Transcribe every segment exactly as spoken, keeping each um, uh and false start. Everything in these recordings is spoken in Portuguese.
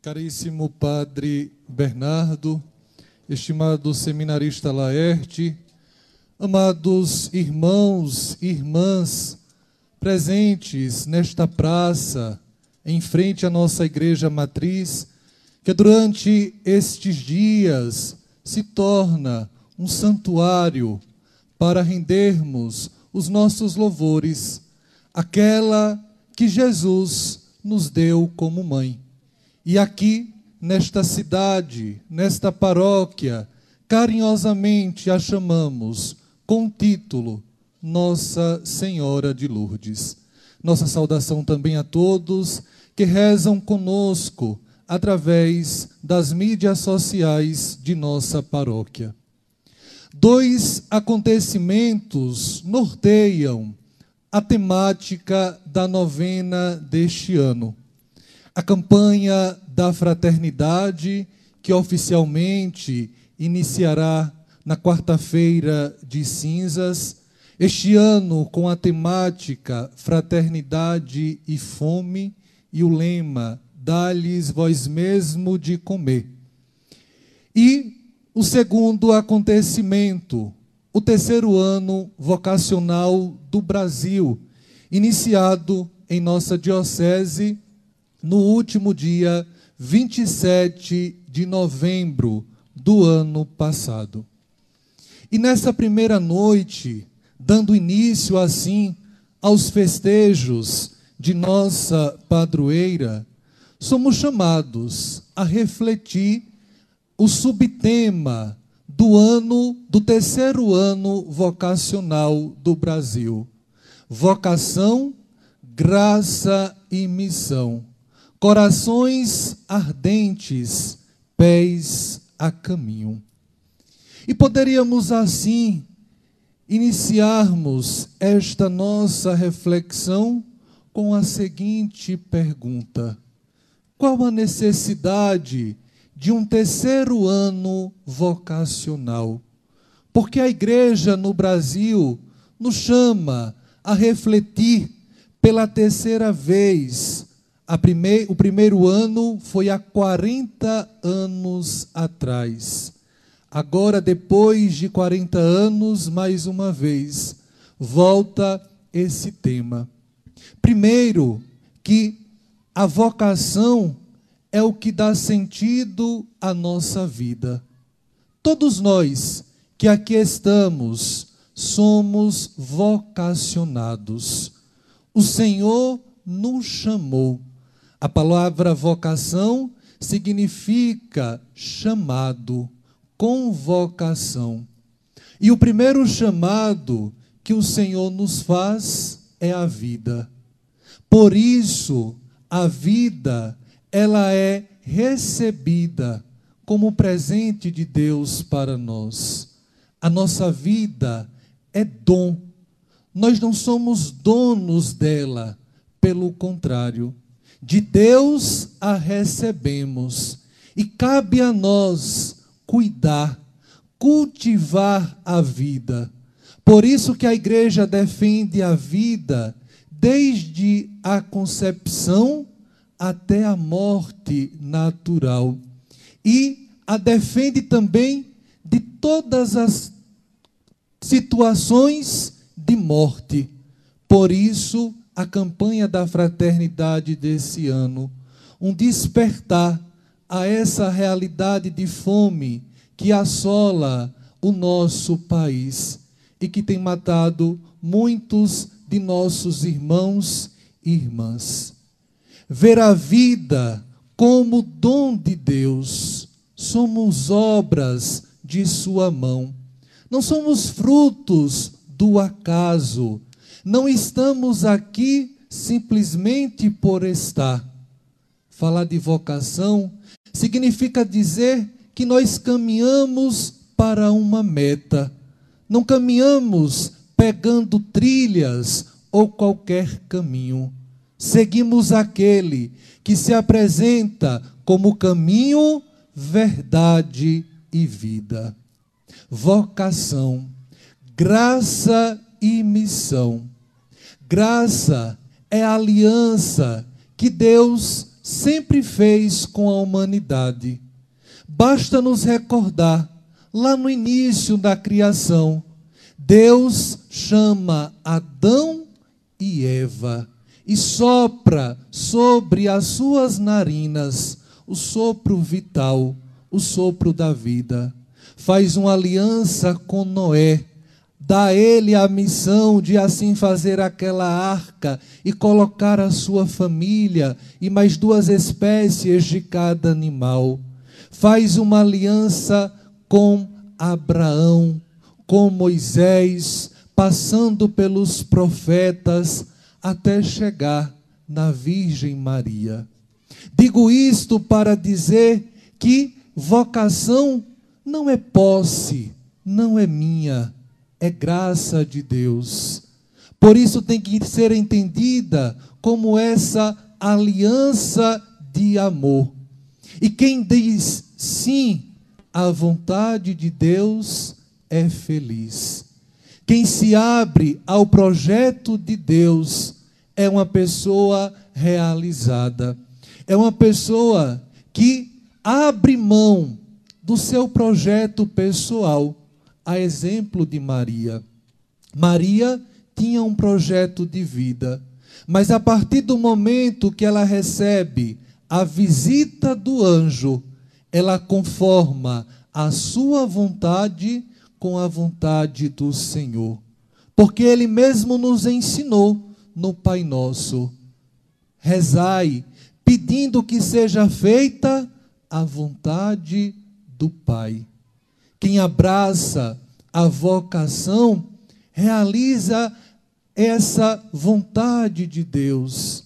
Caríssimo Padre Bernardo, estimado seminarista Laerte, amados irmãos e irmãs presentes nesta praça, em frente à nossa igreja matriz, que durante estes dias se torna um santuário para rendermos os nossos louvores àquela que Jesus nos deu como mãe. E aqui, nesta cidade, nesta paróquia, carinhosamente a chamamos com o título Nossa Senhora de Lourdes. Nossa saudação também a todos que rezam conosco através das mídias sociais de nossa paróquia. Dois acontecimentos norteiam a temática da novena deste ano. A campanha da fraternidade, que oficialmente iniciará na quarta-feira de cinzas, este ano com a temática Fraternidade e Fome e o lema Dá-lhes vós mesmo de comer. E o segundo acontecimento, o terceiro ano vocacional do Brasil, iniciado em nossa diocese no último dia vinte e sete de novembro do ano passado. E nessa primeira noite, dando início assim aos festejos de nossa padroeira, somos chamados a refletir o subtema do ano, do terceiro ano vocacional do Brasil. Vocação, graça e missão. Corações ardentes, pés a caminho. E poderíamos assim iniciarmos esta nossa reflexão com a seguinte pergunta: qual a necessidade de um terceiro ano vocacional? Porque a igreja no Brasil nos chama a refletir pela terceira vez. A prime- o primeiro ano foi há quarenta anos atrás. Agora, depois de quarenta anos, mais uma vez, volta esse tema. Primeiro, que a vocação é o que dá sentido à nossa vida. Todos nós que aqui estamos somos vocacionados. O Senhor nos chamou. A palavra vocação significa chamado, convocação. E o primeiro chamado que o Senhor nos faz é a vida. Por isso, a vida, ela é recebida como presente de Deus para nós. A nossa vida é dom. Nós não somos donos dela, pelo contrário. De Deus a recebemos e cabe a nós cuidar, cultivar a vida. Por isso que a igreja defende a vida desde a concepção até a morte natural. E a defende também de todas as situações de morte. Por isso, a campanha da fraternidade desse ano, um despertar a essa realidade de fome que assola o nosso país e que tem matado muitos de nossos irmãos e irmãs. Ver a vida como dom de Deus. Somos obras de sua mão. Não somos frutos do acaso. Não estamos aqui simplesmente por estar. Falar de vocação significa dizer que nós caminhamos para uma meta. Não caminhamos pegando trilhas ou qualquer caminho. Seguimos aquele que se apresenta como caminho, verdade e vida. Vocação, graça e missão. Graça é a aliança que Deus sempre fez com a humanidade. Basta nos recordar, lá no início da criação, Deus chama Adão e Eva e sopra sobre as suas narinas o sopro vital, o sopro da vida. Faz uma aliança com Noé, dá a ele a missão de assim fazer aquela arca e colocar a sua família e mais duas espécies de cada animal. Faz uma aliança com Abraão, com Moisés, passando pelos profetas, até chegar na Virgem Maria. Digo isto para dizer que vocação não é posse, não é minha, é graça de Deus. Por isso tem que ser entendida como essa aliança de amor. E quem diz sim à vontade de Deus é feliz. Quem se abre ao projeto de Deus é uma pessoa realizada. É uma pessoa que abre mão do seu projeto pessoal, a exemplo de Maria. Maria tinha um projeto de vida, mas a partir do momento que ela recebe a visita do anjo, ela conforma a sua vontade com a vontade do Senhor. Porque Ele mesmo nos ensinou no Pai Nosso: rezai, pedindo que seja feita a vontade do Pai. Quem abraça a vocação realiza essa vontade de Deus,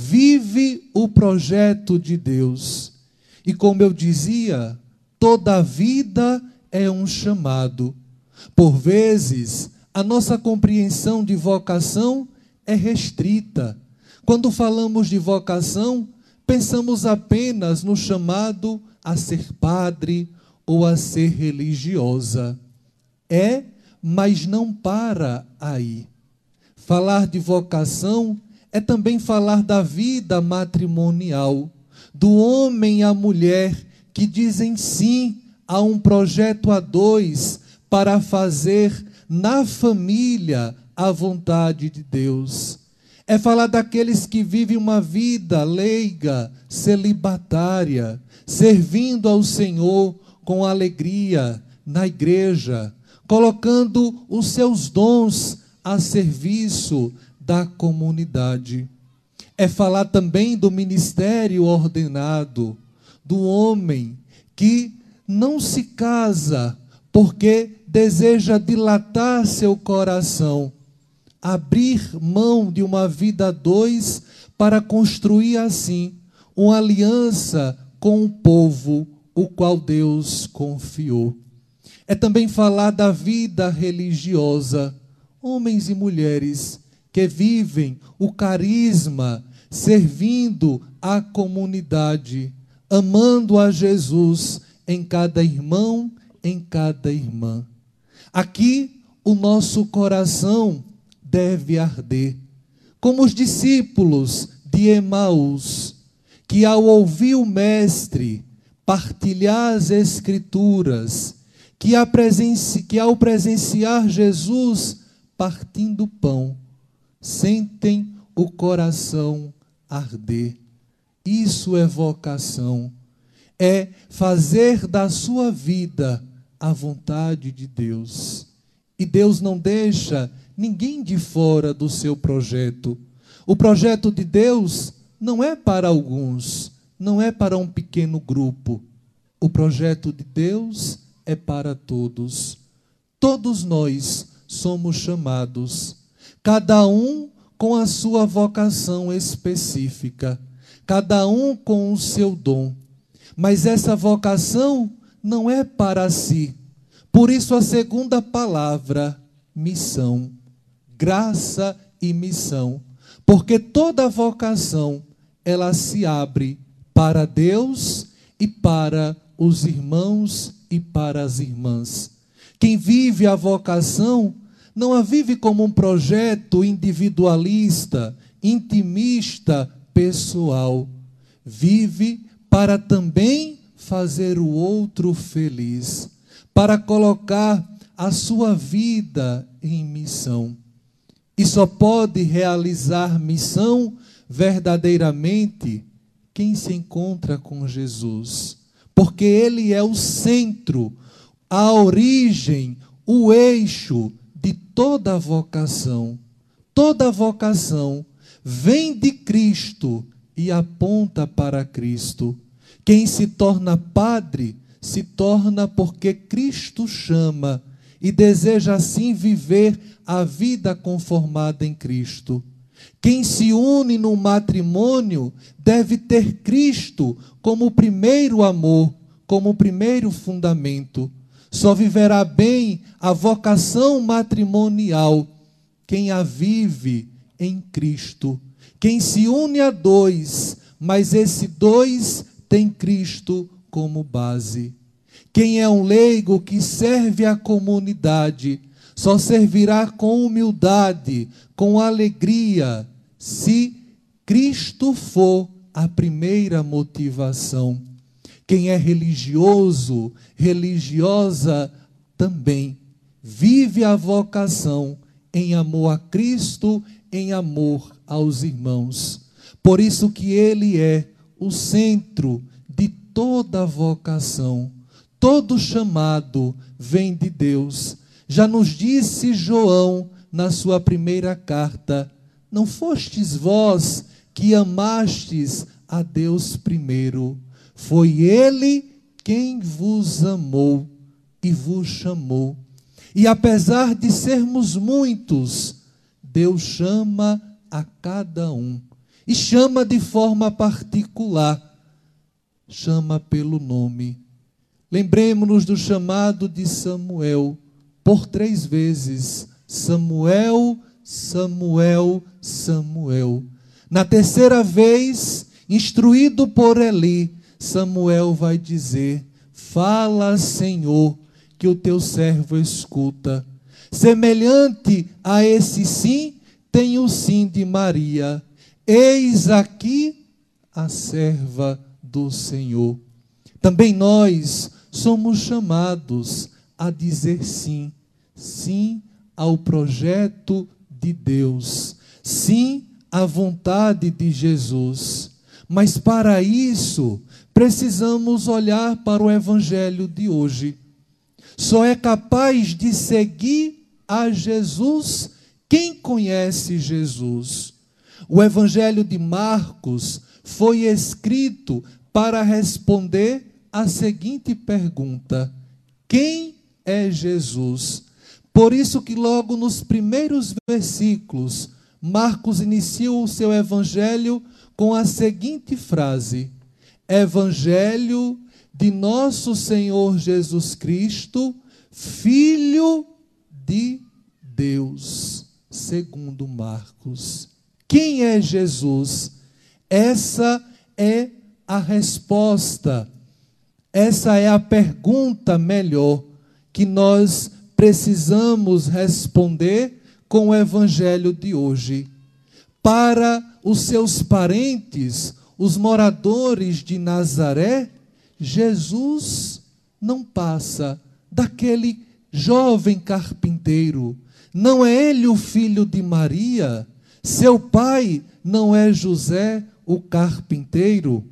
vive o projeto de Deus. E como eu dizia, toda a vida é um chamado. Por vezes, a nossa compreensão de vocação é restrita. Quando falamos de vocação, pensamos apenas no chamado a ser padre ou a ser religiosa. É, mas não para aí. Falar de vocação é também falar da vida matrimonial, do homem e a mulher que dizem sim a um projeto a dois para fazer na família a vontade de Deus. É falar daqueles que vivem uma vida leiga, celibatária, servindo ao Senhor com alegria na igreja, colocando os seus dons a serviço da comunidade. É falar também do ministério ordenado, do homem que não se casa porque deseja dilatar seu coração, abrir mão de uma vida a dois para construir assim uma aliança com o povo o qual Deus confiou. É também falar da vida religiosa, homens e mulheres que vivem o carisma, servindo a comunidade, amando a Jesus em cada irmão, em cada irmã. Aqui o nosso coração deve arder, como os discípulos de Emaús, que ao ouvir o Mestre partilhar as Escrituras, que, a presenci... que ao presenciar Jesus partindo o pão, sentem o coração arder. Isso é vocação, é fazer da sua vida a vontade de Deus. E Deus não deixa ninguém de fora do seu projeto. O projeto de Deus não é para alguns, não é para um pequeno grupo. O projeto de Deus é para todos. Todos nós somos chamados, cada um com a sua vocação específica, cada um com o seu dom. Mas essa vocação não é para si. Por isso a segunda palavra, missão. Graça e missão. Porque toda vocação, ela se abre para Deus e para os irmãos e para as irmãs. Quem vive a vocação não a vive como um projeto individualista, intimista, pessoal. Vive para também fazer o outro feliz, para colocar a sua vida em missão. E só pode realizar missão verdadeiramente quem se encontra com Jesus, porque Ele é o centro, a origem, o eixo de toda vocação. Toda vocação vem de Cristo e aponta para Cristo. Quem se torna padre, se torna porque Cristo chama e deseja assim viver a vida conformada em Cristo. Quem se une no matrimônio deve ter Cristo como o primeiro amor, como o primeiro fundamento. Só viverá bem a vocação matrimonial quem a vive em Cristo. Quem se une a dois, mas esse dois tem Cristo como base. Quem é um leigo que serve à comunidade, só servirá com humildade, com alegria, se Cristo for a primeira motivação. Quem é religioso, religiosa também, vive a vocação em amor a Cristo, em amor aos irmãos. Por isso que ele é o centro de toda vocação. Todo chamado vem de Deus. Já nos disse João na sua primeira carta: não fostes vós que amastes a Deus primeiro, foi Ele quem vos amou e vos chamou. E apesar de sermos muitos, Deus chama a cada um. E chama de forma particular. Chama pelo nome. Lembremos-nos do chamado de Samuel, por três vezes. Samuel, Samuel, Samuel. Na terceira vez, instruído por Eli, Samuel vai dizer: fala, Senhor, que o teu servo escuta. Semelhante a esse sim, tem o sim de Maria. Eis aqui a serva do Senhor. Também nós somos chamados a dizer sim. Sim ao projeto de Deus. Sim à vontade de Jesus. Mas para isso, precisamos olhar para o Evangelho de hoje. Só é capaz de seguir a Jesus quem conhece Jesus. O Evangelho de Marcos foi escrito para responder a seguinte pergunta: quem é Jesus? Por isso que logo nos primeiros versículos, Marcos inicia o seu Evangelho com a seguinte frase: Evangelho de nosso Senhor Jesus Cristo, Filho de Deus, segundo Marcos. Quem é Jesus? Essa é a resposta, essa é a pergunta melhor que nós precisamos responder com o Evangelho de hoje. Para os seus parentes, os moradores de Nazaré, Jesus não passa daquele jovem carpinteiro. Não é ele o filho de Maria? Seu pai não é José, o carpinteiro?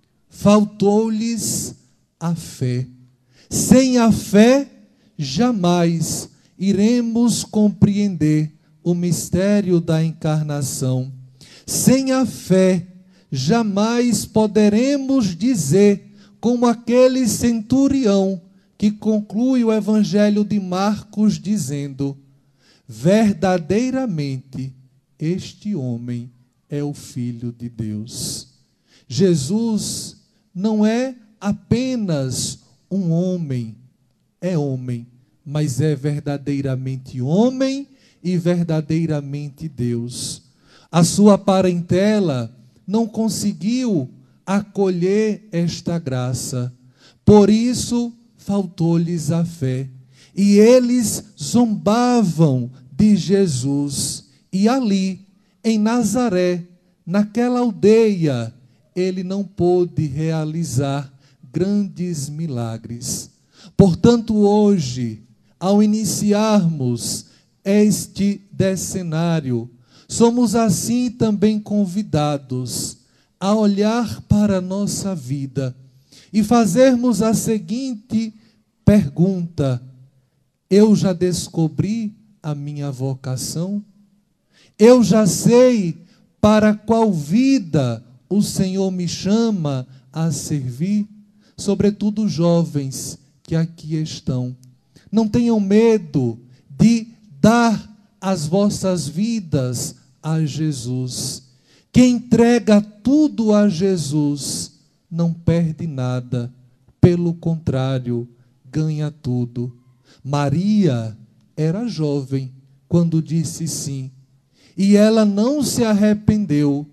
Faltou-lhes a fé. Sem a fé, jamais iremos compreender o mistério da encarnação. Sem a fé, jamais poderemos dizer, como aquele centurião que conclui o Evangelho de Marcos dizendo: verdadeiramente este homem é o Filho de Deus. Jesus não é apenas um homem, é homem, mas é verdadeiramente homem e verdadeiramente Deus. A sua parentela não conseguiu acolher esta graça, por isso faltou-lhes a fé. E eles zombavam de Jesus. E ali, em Nazaré, naquela aldeia, ele não pôde realizar grandes milagres. Portanto, hoje, ao iniciarmos este decenário, somos assim também convidados a olhar para a nossa vida e fazermos a seguinte pergunta: eu já descobri a minha vocação? Eu já sei para qual vida o Senhor me chama a servir? Sobretudo jovens que aqui estão. Não tenham medo de dar as vossas vidas a Jesus. Quem entrega tudo a Jesus não perde nada, pelo contrário, ganha tudo. Maria era jovem quando disse sim, e ela não se arrependeu,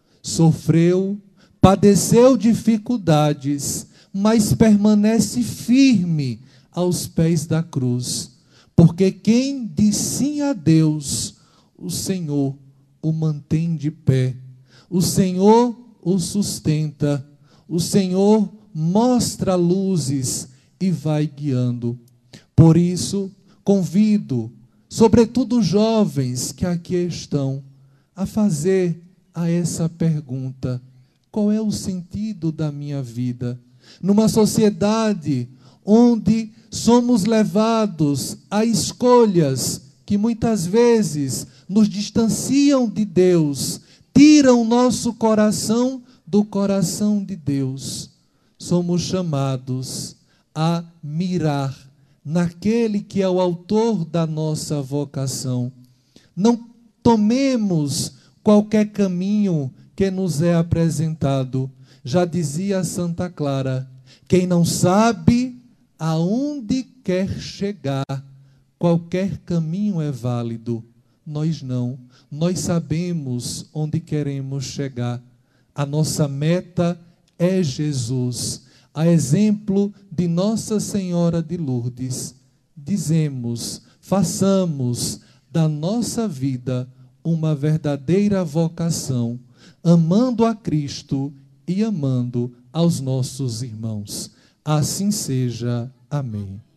sofreu, padeceu dificuldades, mas permanece firme aos pés da cruz, porque quem diz sim a Deus, o Senhor o mantém de pé, o Senhor o sustenta, o Senhor mostra luzes e vai guiando. Por isso, convido, sobretudo jovens que aqui estão, a fazer a essa pergunta: qual é o sentido da minha vida? Numa sociedade onde somos levados a escolhas que muitas vezes nos distanciam de Deus, tiram nosso coração do coração de Deus, somos chamados a mirar naquele que é o autor da nossa vocação. Não tomemos qualquer caminho que nos é apresentado. Já dizia Santa Clara: quem não sabe aonde quer chegar, qualquer caminho é válido. Nós não. Nós sabemos onde queremos chegar. A nossa meta é Jesus. A exemplo de Nossa Senhora de Lourdes, dizemos, façamos da nossa vida uma verdadeira vocação, amando a Cristo e amando aos nossos irmãos. Assim seja. Amém.